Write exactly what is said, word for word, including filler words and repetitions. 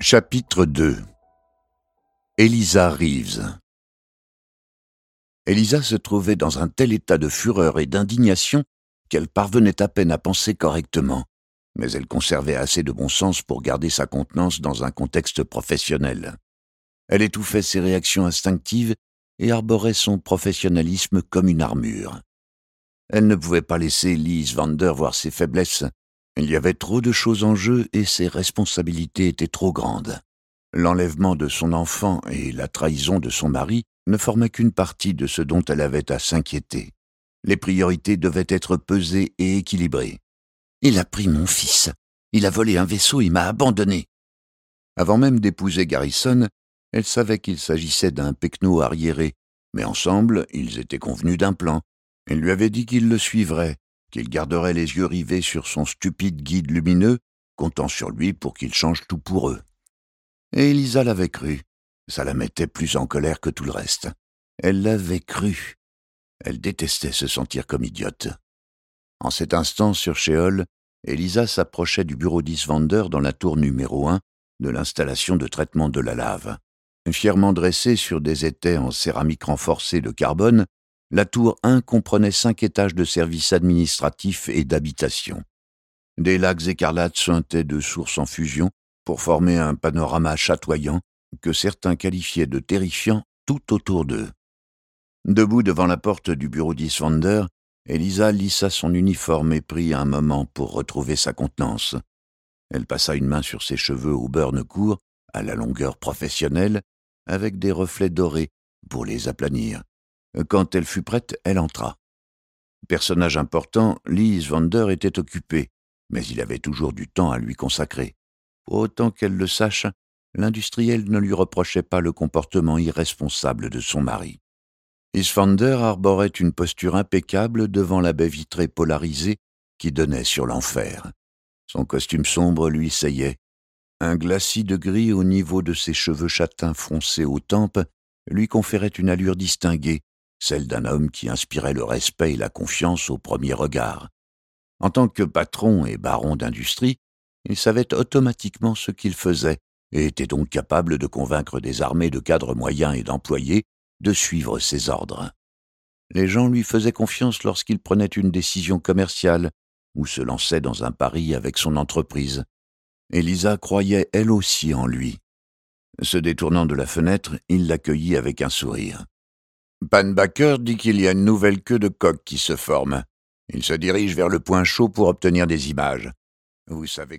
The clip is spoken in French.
Chapitre deux. Eliza Reeves. Eliza se trouvait dans un tel état de fureur et d'indignation qu'elle parvenait à peine à penser correctement, mais elle conservait assez de bon sens pour garder sa contenance dans un contexte professionnel. Elle étouffait ses réactions instinctives et arborait son professionnalisme comme une armure. Elle ne pouvait pas laisser Lise Vander voir ses faiblesses. Il y avait trop de choses en jeu et ses responsabilités étaient trop grandes. L'enlèvement de son enfant et la trahison de son mari ne formaient qu'une partie de ce dont elle avait à s'inquiéter. Les priorités devaient être pesées et équilibrées. « Il a pris mon fils. Il a volé un vaisseau et m'a abandonné. » Avant même d'épouser Garrison, elle savait qu'il s'agissait d'un pecno arriéré, mais ensemble, ils étaient convenus d'un plan. Il lui avait dit qu'il le suivrait, qu'il garderait les yeux rivés sur son stupide guide lumineux, comptant sur lui pour qu'il change tout pour eux. Et Eliza l'avait cru. Ça la mettait plus en colère que tout le reste. Elle l'avait cru. Elle détestait se sentir comme idiote. En cet instant, sur Sheol, Eliza s'approchait du bureau d'Is Vander dans la tour numéro un de l'installation de traitement de la lave. Fièrement dressée sur des étais en céramique renforcée de carbone, la tour un comprenait cinq étages de services administratifs et d'habitation. Des lacs écarlates suintaient de sources en fusion pour former un panorama chatoyant que certains qualifiaient de terrifiant tout autour d'eux. Debout devant la porte du bureau d'Is Vander, Eliza lissa son uniforme et prit un moment pour retrouver sa contenance. Elle passa une main sur ses cheveux au burn court, à la longueur professionnelle, avec des reflets dorés pour les aplanir. Quand elle fut prête, elle entra. Personnage important, Lise Vander était occupée, mais il avait toujours du temps à lui consacrer. Pour autant qu'elle le sache, l'industriel ne lui reprochait pas le comportement irresponsable de son mari. Is Vander arborait une posture impeccable devant la baie vitrée polarisée qui donnait sur l'enfer. Son costume sombre lui seyait. Un glacis de gris au niveau de ses cheveux châtains foncés aux tempes lui conférait une allure distinguée, celle d'un homme qui inspirait le respect et la confiance au premier regard. En tant que patron et baron d'industrie, il savait automatiquement ce qu'il faisait et était donc capable de convaincre des armées de cadres moyens et d'employés de suivre ses ordres. Les gens lui faisaient confiance lorsqu'il prenait une décision commerciale ou se lançait dans un pari avec son entreprise. Eliza croyait elle aussi en lui. Se détournant de la fenêtre, il l'accueillit avec un sourire. « Panbacker dit qu'il y a une nouvelle queue de coq qui se forme. Il se dirige vers le point chaud pour obtenir des images. Vous savez comment. »